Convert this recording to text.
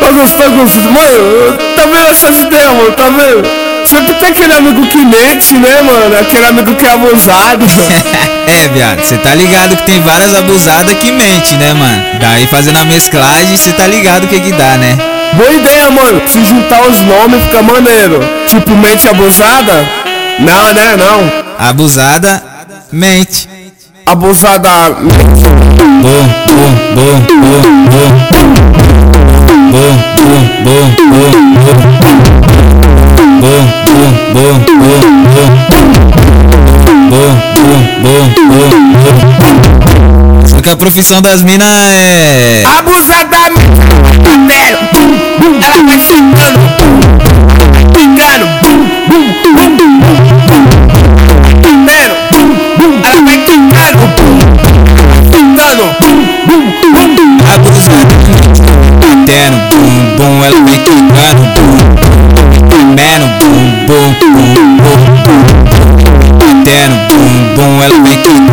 gostoso. Mano, tá vendo essas ideias, mano? Tá vendo? Sempre tem aquele amigo que mente, né, mano? Aquele amigo que é abusado. É, viado, cê tá ligado que tem várias abusadas que mente, né, mano? Daí fazendo a mesclagem, cê tá ligado o que dá, né? Boa ideia, mano. Se juntar os nomes fica maneiro. Tipo, mente abusada? Não, né? Não. Abusada, mente. Abusada. Bom, bom, bom, bom, bom. Bom, bom, bom, bom, bom. Bom, bom, bom, bom, bom. Bom, bom, bom, bom, bom. Só que a profissão das minas é... Abusadamente. Ela vai ficando. Ficando. Entendendo? Ela vai ficando. Ficando. Abusadamente. Tendo bum, bum, ela vai quicando. Mano, bum, bum, bum, bum. Tendo bum, bum, ela vai quicando.